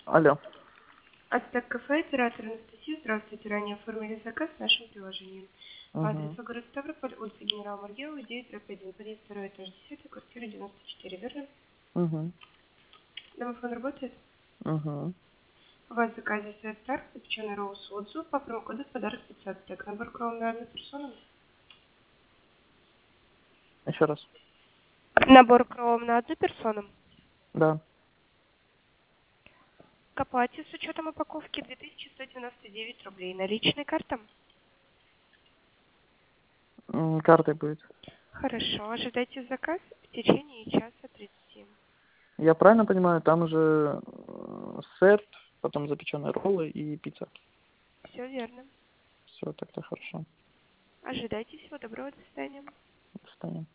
Алло. Ацтек кафе, оператор Анастасия. Здравствуйте. Ранее оформили заказ в нашем приложении. По Угу. адресу город Ставрополь, улица Генерала Маргелова, 9/1. Подъезд 2, этаж 10, квартира 94, верно? Угу. Домофон работает? Угу. У вас в заказе стоит торт, запеченный роу с отзыв по промокоду в подарок 500 стек. Набор кром на одну персону. Еще раз. Набор кром на одну персону. Да. К оплате с учетом упаковки 2199 рублей. Наличной карта? Картой будет. Хорошо. Ожидайте заказ в течение часа 30. Я правильно понимаю, там уже сет, потом запеченные роллы и пицца. Все верно. Все, так-то хорошо. Ожидайте. Всего доброго. До свидания. До свидания.